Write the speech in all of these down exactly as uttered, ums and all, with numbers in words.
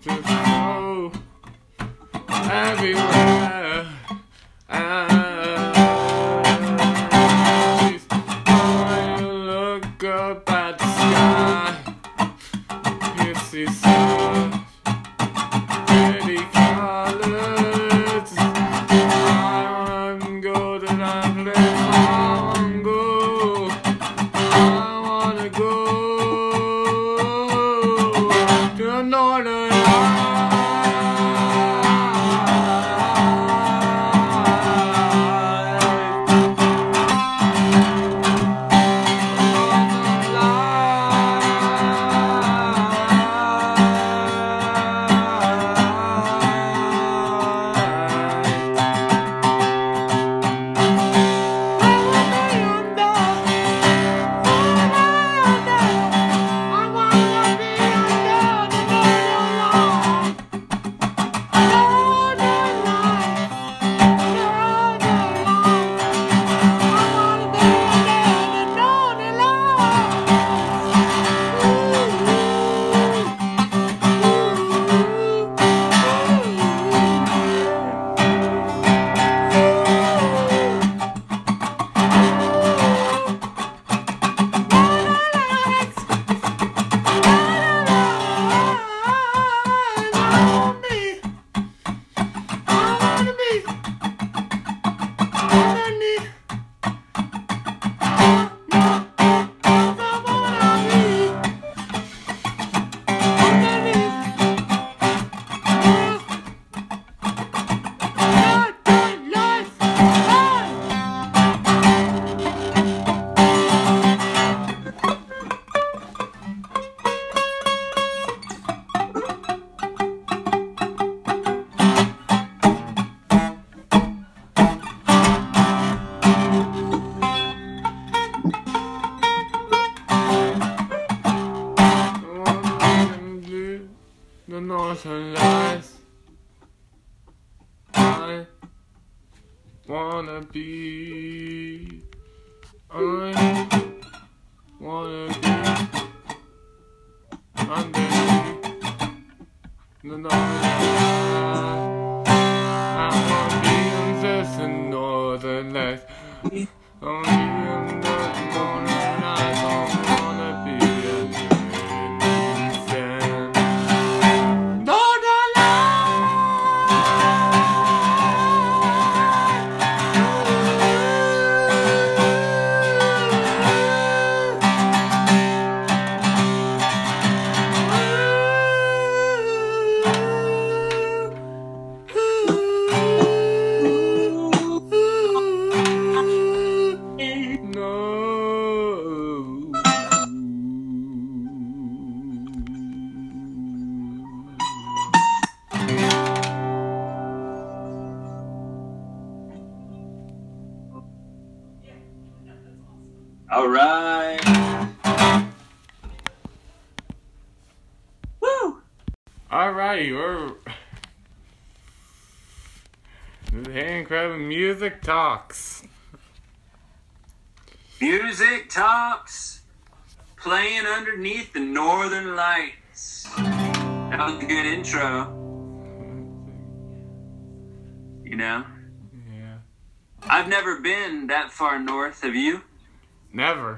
just go everywhere. And she's going to look up at the sky. You see such pretty colors. I wanna go to that place. I wanna go. I wanna go to the northern lights. The northern lights. I wanna be. I wanna be underneath the northern lights. I wanna be under the northern lights. I wanna be under the northern lights. I wanna be underneath them. All right. Woo! Alrighty, we're the Hand Crab Music Talks. Music Talks, playing underneath the northern lights. That was a good intro. You know? Yeah. I've never been that far north, have you? Never.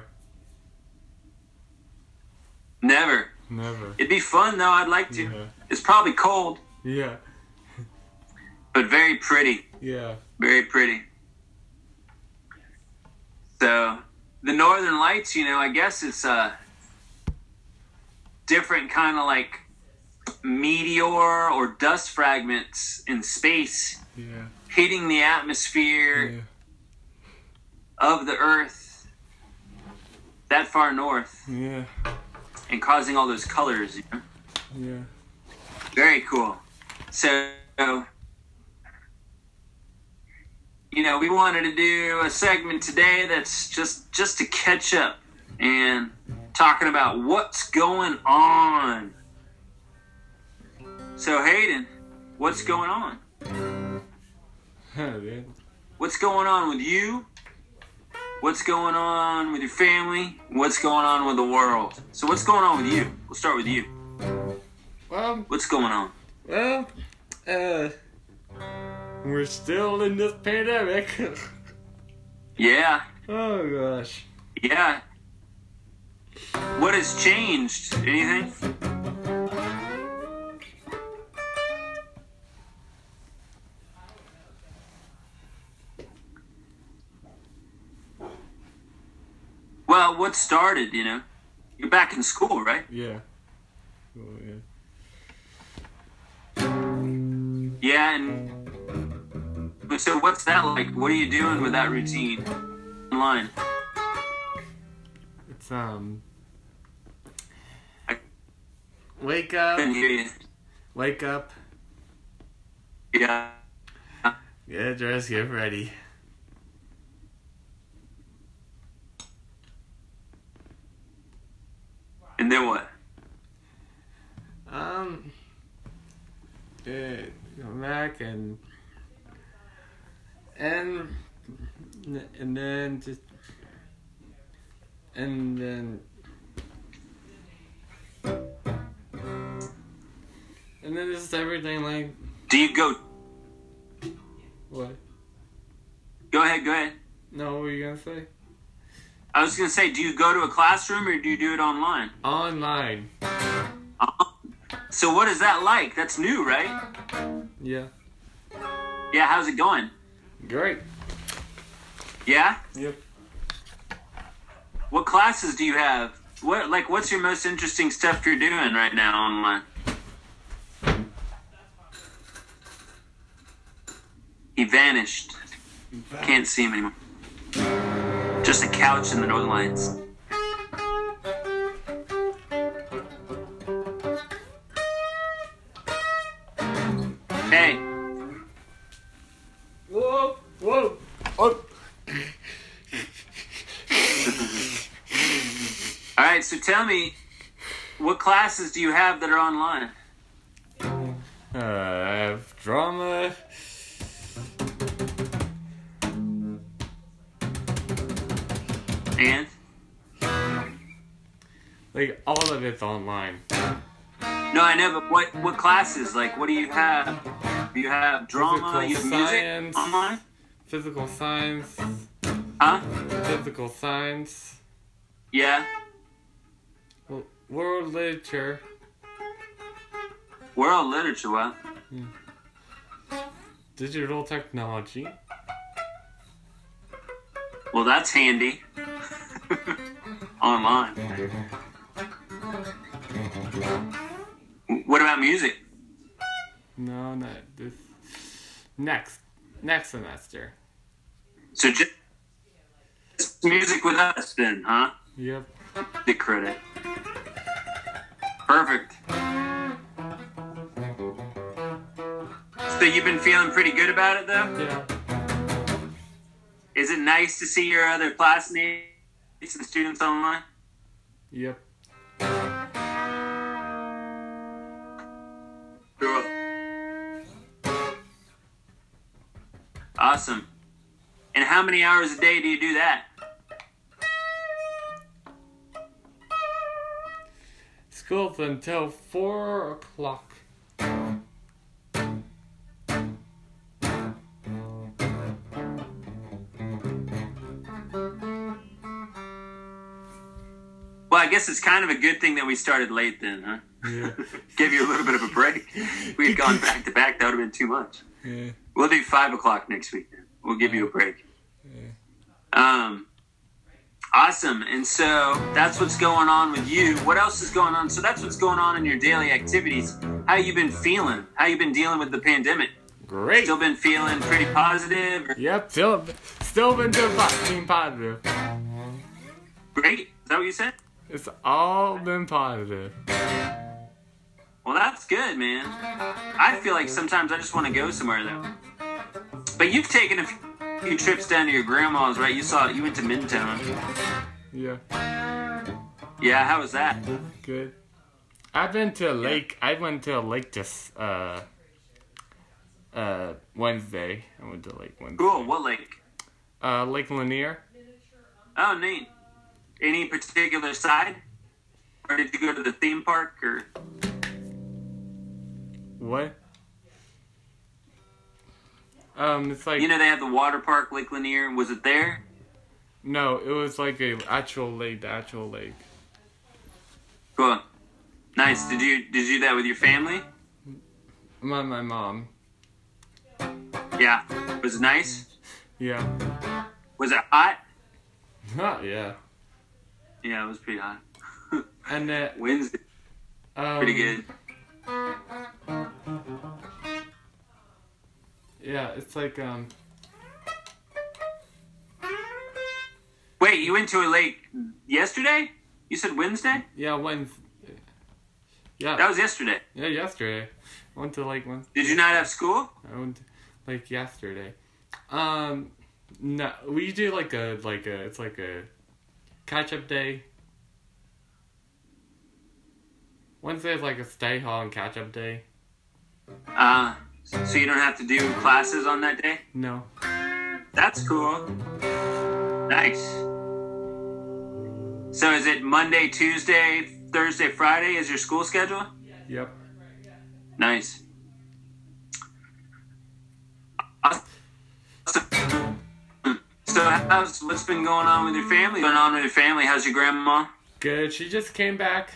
Never. Never. It'd be fun though, I'd like to. Yeah. It's probably cold, Yeah. but very pretty. Yeah. Very pretty. So, the northern lights, you know, I guess it's a different kind of like meteor or dust fragments in space Yeah. hitting the atmosphere Yeah. of the Earth that far north Yeah. and causing all those colors, you know? Yeah. Very cool. So, you know, we wanted to do a segment today that's just just to catch up and talking about what's going on. So, Hayden, what's going on? Dude. What's going on with you? What's going on with your family? What's going on with the world? So what's going on with you? We'll start with you. Well, What's going on? well, uh, we're still in this pandemic. Yeah, Oh gosh. yeah. What has changed? Anything? Well, what started, you know? You're back in school, right? Yeah. Oh, yeah. Yeah, and so what's that like? What are you doing with that routine online? It's um. I Wake up. couldn't hear you. Wake up. Yeah. Get dressed. Get ready. And then what? Um. Yeah, come back and and and then just and then and then just everything like Do you go? what? Go ahead. Go ahead. No, what were you gonna say? I was gonna say, do you go to a classroom or do you do it online? Online. Uh-huh. So what is that like? That's new, right? Yeah. Yeah. How's it going? Great. Yeah. Yep. What classes do you have? What like what's your most interesting stuff you're doing right now online? He vanished. Can't see him anymore. Just a couch in the Northern Lights. Hey, Whoa! Whoa! Oh! all right. So tell me, what classes do you have that are online? Uh, I have drama. And Like all of it's online. no, I know, but what what classes? Like, what do you have? Do you have drama? Physical You have music science. online? Physical science. Huh? Physical science. Yeah. w- World literature. World literature. What? Digital technology. Well, that's handy. Online. What about music? No, not this. Next. Next semester. So just music with us then, huh? Yep. The credit. Perfect. So you've been feeling pretty good about it, though? Yeah. Is it nice to see your other classmates and students online? Yep. Cool. Awesome. And how many hours a day do you do that? School's until four o'clock. Well, I guess it's kind of a good thing that we started late then, huh? Yeah. Give you a little bit of a break. If we had gone back to back, that would have been too much. Yeah. We'll do five o'clock next week then. We'll give you a break. Um, awesome. And so that's what's going on with you. What else is going on? So that's what's going on in your daily activities. How you been feeling? How you been dealing with the pandemic? Great. Still been feeling pretty positive? Or Yep. Still, still been doing po- being positive. great? Is that what you said? It's all been positive. Well, that's good, man. I feel like sometimes I just want to go somewhere though. But you've taken a few trips down to your grandma's, right? You saw you went to Mintown. Yeah. Yeah, how was that? Good. I've been to a lake. I went to a lake this uh uh Wednesday. I went to Lake Wednesday. Cool. What lake? Uh, Lake Lanier. Oh, neat. Any particular side? Or did you go to the theme park or? What? Um, it's like... You know they have the water park, Lake Lanier. Was it there? No, it was like a actual lake, the actual lake. Cool. Nice. Did you did you do that with your family? My, my mom. Yeah. Was it nice? Yeah. Was it hot? yeah. Yeah, it was pretty hot. And then... Wednesday. Um, Pretty good. Yeah, it's like, um... Wait, you went to a lake yesterday? You said Wednesday? Yeah, Wednesday. Yeah. That was yesterday. Yeah, yesterday. I went to like one. Did you not have school? I went to, like yesterday. Um, no, we do like a like a it's like a catch up day. Wednesday is like a stay home and catch up day. Uh, so you don't have to do classes on that day? No. That's cool. Nice. So is it Monday, Tuesday, Thursday, Friday is your school schedule? Yep. Nice. So how's, what's been going on with your family? Going on with your family? How's your grandma? Good. She just came back.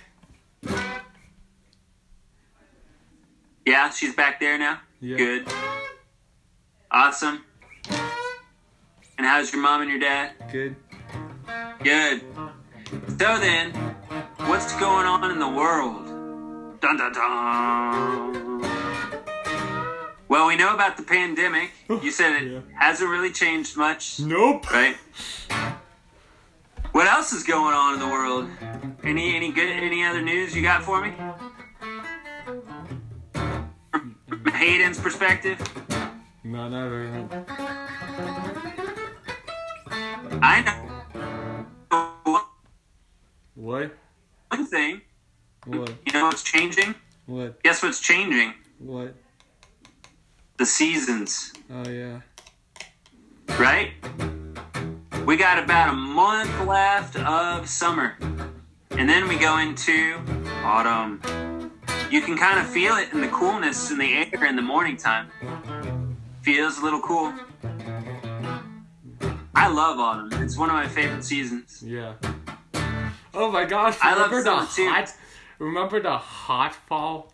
Yeah, she's back there now? Yeah. Good. Awesome. And how's your mom and your dad? Good. Good. So then, what's going on in the world? Dun dun dun. Well, we know about the pandemic. You said it Yeah. hasn't really changed much. Nope. Right? What else is going on in the world? Any any good any other news you got for me? From Hayden's perspective? No, not very much. I know What? one thing. What? You know what's changing? What? Guess what's changing? What? The seasons. Oh, yeah. Right? We got about a month left of summer. And then we go into autumn. You can kind of feel it in the coolness in the air in the morning time. Feels a little cool. I love autumn. It's one of my favorite seasons. Yeah. Oh my gosh, I love remember the summer too. hot remember the hot fall?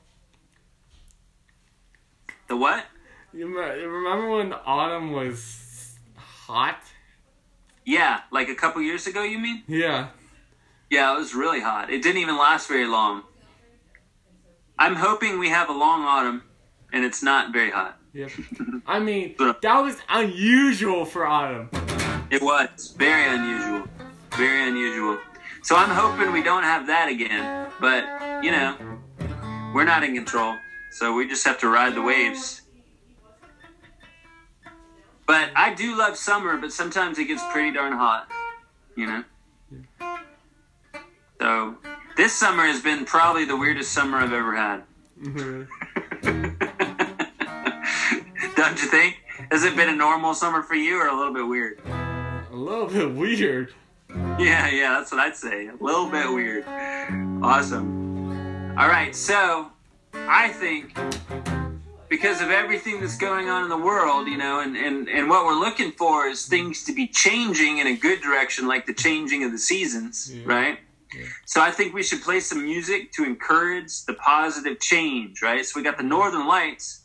The what? You me- you remember when autumn was hot? Yeah, like a couple years ago, you mean? Yeah. Yeah, it was really hot. It didn't even last very long. I'm hoping we have a long autumn, and it's not very hot. Yep. I mean, that was unusual for autumn. It was very unusual. Very unusual. So I'm hoping we don't have that again. But, you know, we're not in control. So we just have to ride the waves. But I do love summer, but sometimes it gets pretty darn hot. You know? So this summer has been probably the weirdest summer I've ever had. Don't you think? Has it been a normal summer for you or a little bit weird? A little bit weird. Yeah, yeah, that's what I'd say. A little bit weird. Awesome. All right, so I think because of everything that's going on in the world, you know, and, and, and what we're looking for is things to be changing in a good direction, like the changing of the seasons, Yeah. right? Yeah. So I think we should play some music to encourage the positive change, right? So we got the Northern Lights.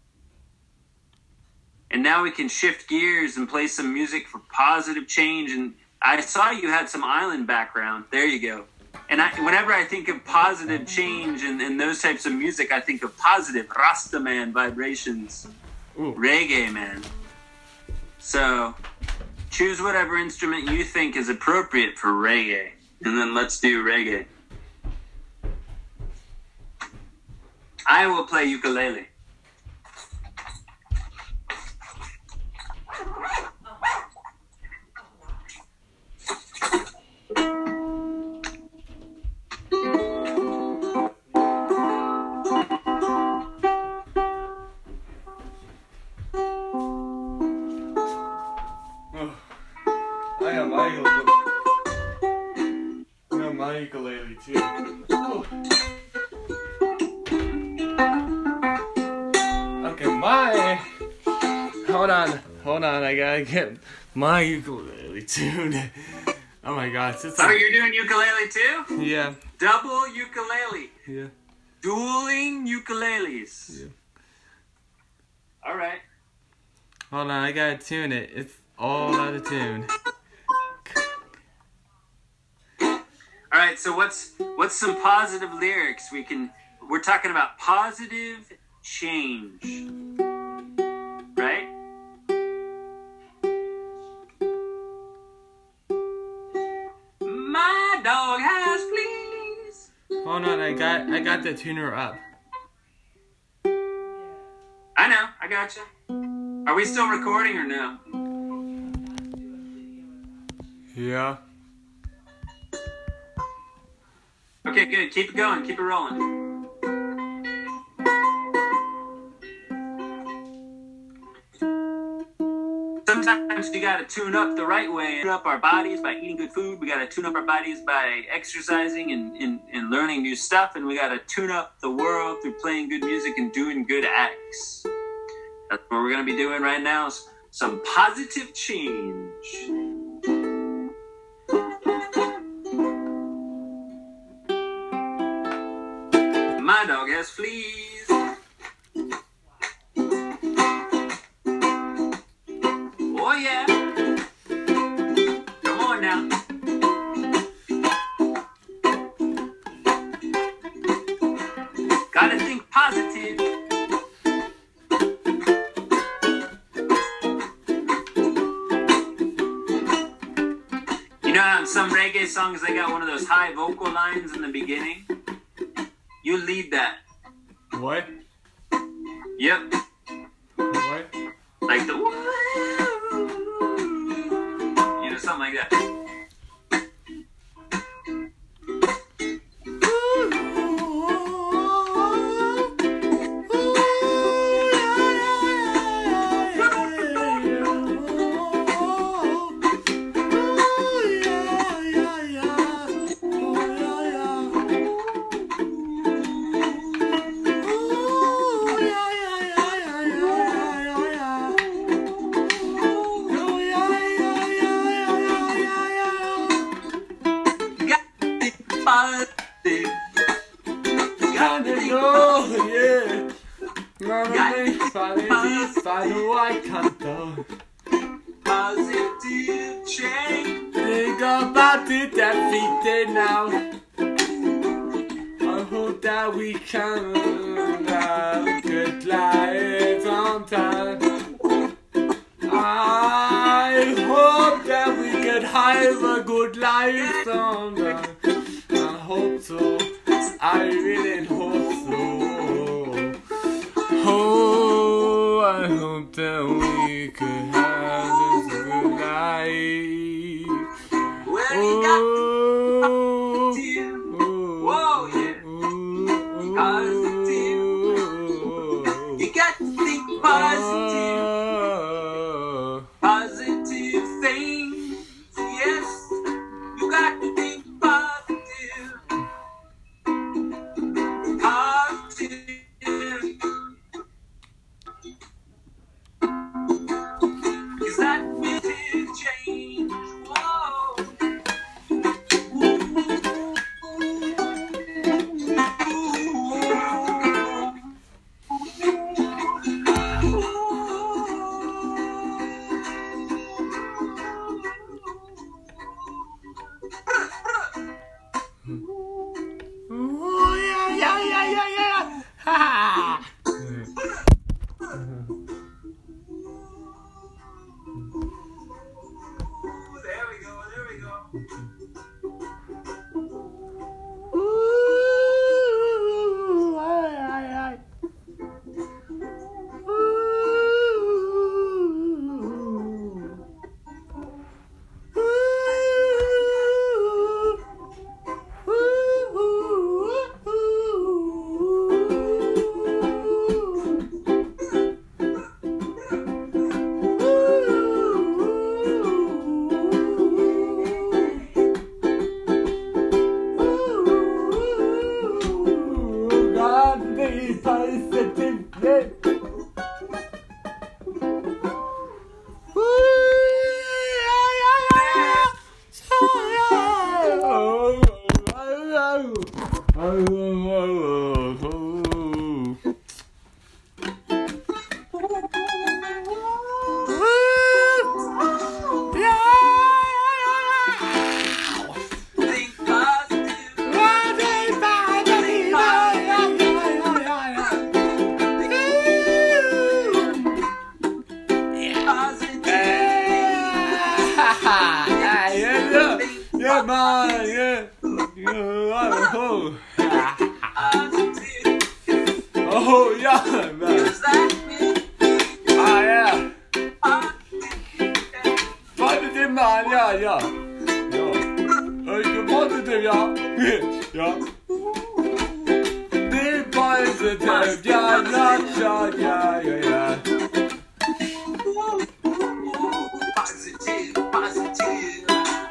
And now we can shift gears and play some music for positive change. And I saw you had some island background. There you go. And I, whenever I think of positive change and, and those types of music, I think of positive Rastaman vibrations. Ooh. Reggae, man. So choose whatever instrument you think is appropriate for reggae. And then let's do reggae. I will play ukulele. I got my ukulele. I got my ukulele too. Oh. hold on, hold on. I gotta get my ukulele tuned. Oh my gosh. It's Oh, like, you're doing ukulele too? yeah, Double ukulele. yeah, Dueling ukuleles. yeah. All right. Hold on, I gotta tune it. It's all out of tune. All right. So what's what's some positive lyrics we can? We're talking about positive change, right? My dog has fleas. Hold on, I got I got the tuner up. I know. I gotcha. Are we still recording or no? Yeah. Okay, good. Keep it going. Keep it rolling. Sometimes you gotta tune up the right way. Tune up our bodies by eating good food. We gotta tune up our bodies by exercising and, and, and learning new stuff. And we gotta tune up the world through playing good music and doing good acts. That's what we're gonna be doing right now. Is some positive change. My dog has fleas. Oh yeah. Come on now. Gotta think positive. You know how in some reggae songs they got one of those high vocal lines in the beginning? You lead that. What? Yep. What? Like the you know, something like that. Positive change. Think about it every day now. I hope that we can have a good life on time. I hope that we can have a good life on time. I hope so. I really hope so. Oh, I hope that we could have this good life. Well, you got positive. Whoa, yeah. Positive. You got to think positive. Positive things. Yes, you got to think positive. Positive. Is that will change? Whoa. Oh, yeah, yeah, yeah, yeah, yeah. Ha ha. There we go, there we go. Ooh, ay, ay, ay. Ooh. man, yeah. Oh, oh yeah, man. Ah, yeah. Positive man, ja, ja. Ja. Ik ben positive, ja. Ja. Be positive, ja, ja, ja, ja, ja, ja. Positive, positive.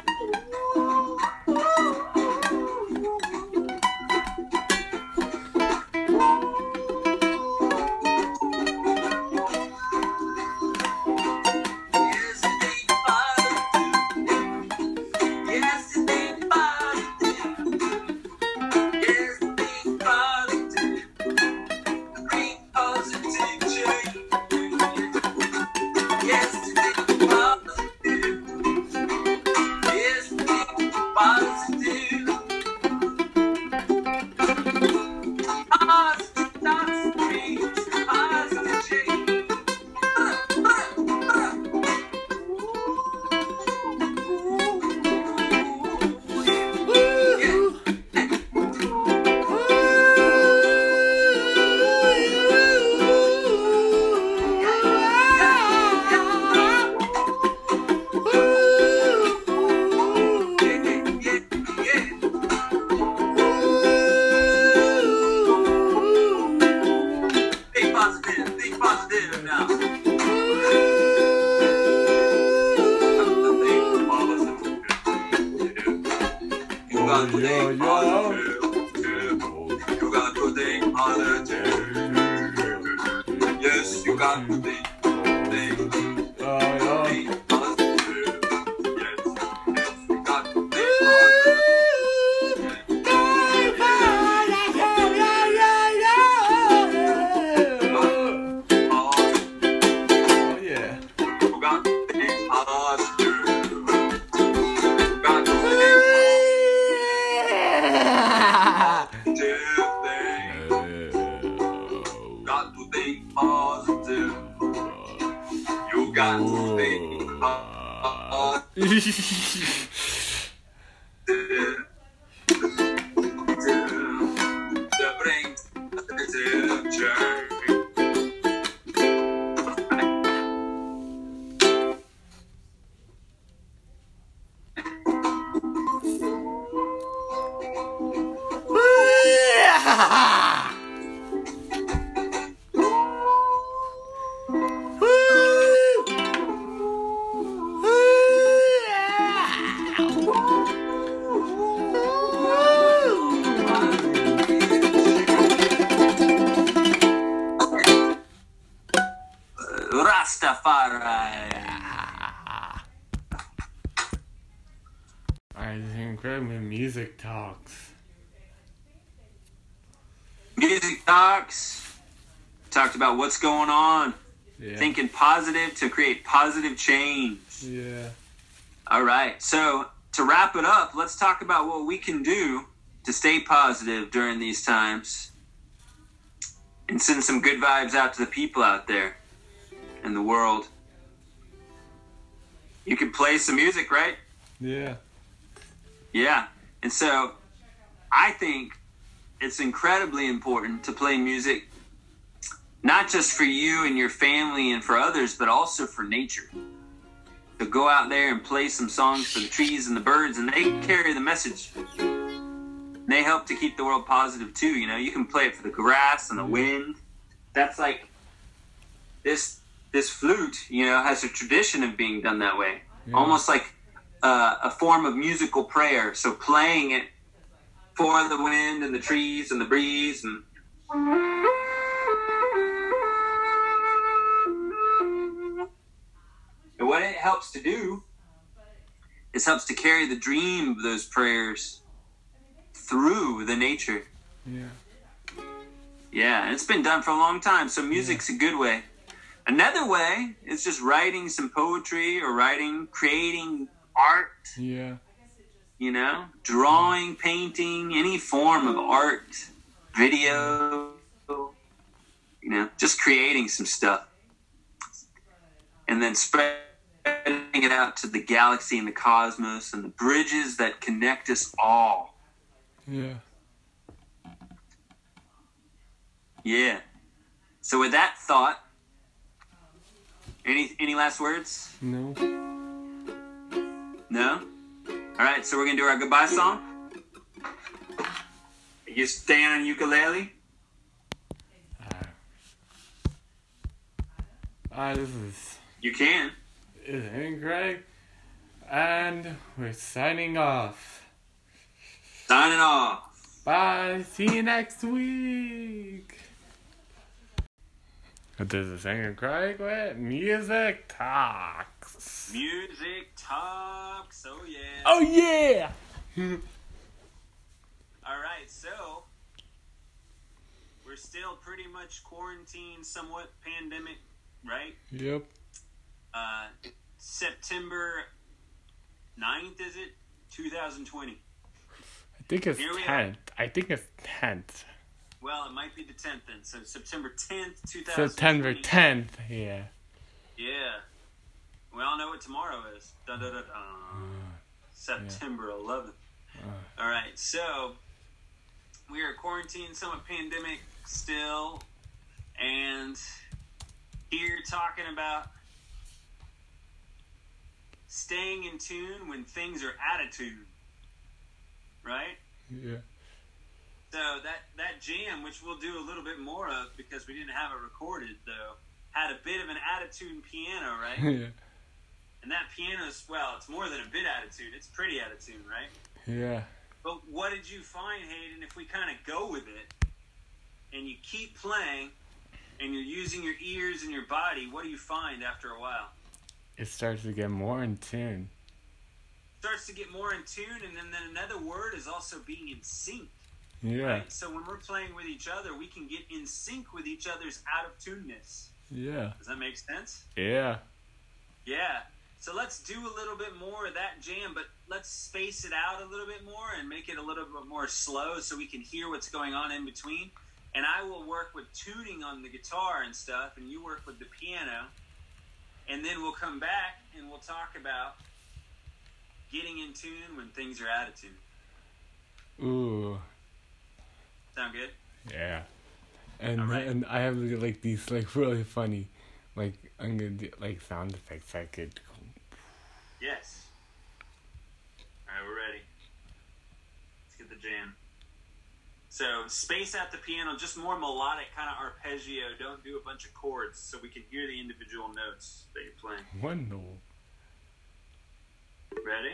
I think we're music talks. Music talks. Talked about what's going on. Yeah. Thinking positive to create positive change. Yeah. All right. So to wrap it up, let's talk about what we can do to stay positive during these times and send some good vibes out to the people out there in the world. You can play some music, right? Yeah. Yeah. And so I think it's incredibly important to play music, not just for you and your family and for others, but also for nature. So go out there and play some songs for the trees and the birds, and they carry the message. And they help to keep the world positive too. You know, you can play it for the grass and the wind. That's like this this flute, you know, has a tradition of being done that way. Yeah. Almost like uh, a form of musical prayer. So playing it for the wind and the trees and the breeze and And what it helps to do is helps to carry the dream of those prayers through the nature. Yeah. Yeah, and it's been done for a long time, so music's yeah. a good way. Another way is just writing some poetry or writing, creating art. Yeah. You know, drawing, painting, any form of art, video, you know, just creating some stuff. And then spreading sending it out to the galaxy and the cosmos and the bridges that connect us all. Yeah. Yeah. So with that thought, any any last words? No. No? All right, so we're going to do our goodbye song. You staying on ukulele? Ah, uh, this is... You can. This is Aaron Craig. And we're signing off. Signing off. Bye. See you next week. This is Aaron Craig with Music Talks. Music Talks. Oh, yeah. Oh, yeah. All right, so we're still pretty much quarantined, somewhat pandemic, right? Yep. Uh, September ninth, is it? twenty twenty. I think it's tenth. I think it's tenth. Well, it might be the tenth then. So September tenth, twenty twenty. September tenth, yeah. Yeah. We all know what tomorrow is. Dun, dun, dun, dun. Uh, September eleventh. Uh. All right, so we are quarantined, somewhat pandemic still, and here talking about staying in tune when things are out of tune, right? Yeah. So that, that jam, which we'll do a little bit more of because we didn't have it recorded, though, had a bit of an out-of-tune piano, right? Yeah. And that piano is, well, it's more than a bit out-of-tune. It's pretty out-of-tune, right? Yeah. But what did you find, Hayden, if we kind of go with it and you keep playing and you're using your ears and your body, what do you find after a while? It starts to get more in tune. Starts to get more in tune, and then, then another word is also being in sync. Yeah. Right? So when we're playing with each other, we can get in sync with each other's out-of-tuneness. Yeah. Does that make sense? Yeah. Yeah. So let's do a little bit more of that jam, but let's space it out a little bit more and make it a little bit more slow so we can hear what's going on in between. And I will work with tuning on the guitar and stuff, and you work with the piano. And then we'll come back and we'll talk about getting in tune when things are out of tune. Ooh. Sound good? Yeah. And right. and I have like these like really funny, like I'm gonna do like sound effects I could. Yes. All right, we're ready. Let's get the jam. So space out the piano, just more melodic, kind of arpeggio. Don't do a bunch of chords so we can hear the individual notes that you're playing. One note. Ready?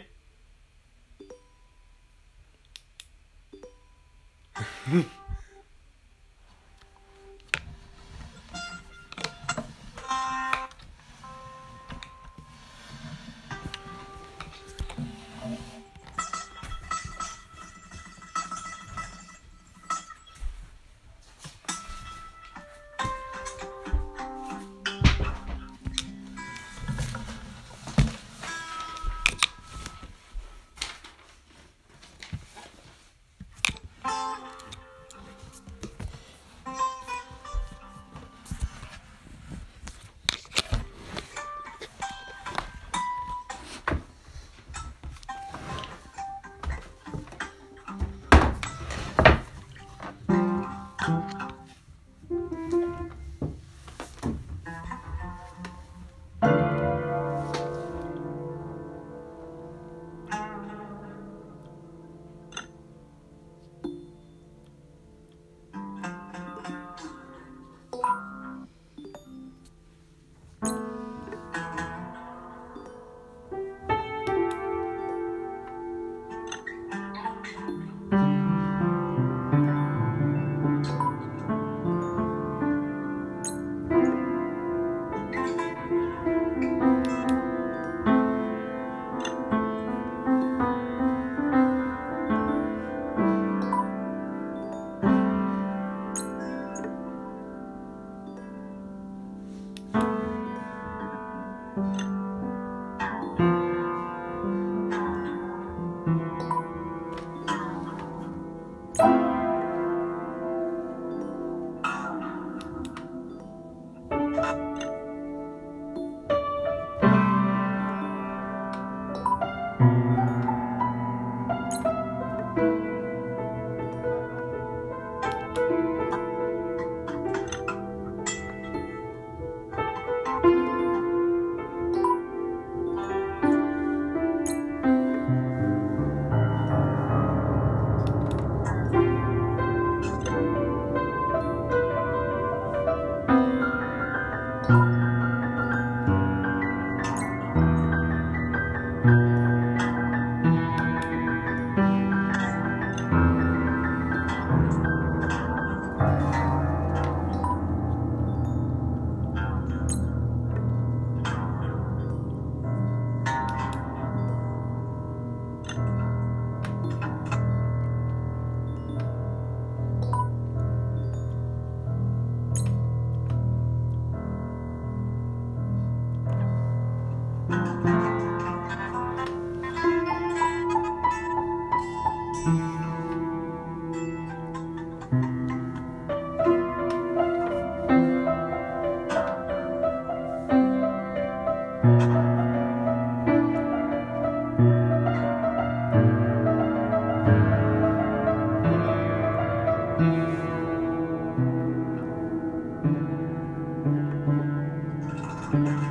Thank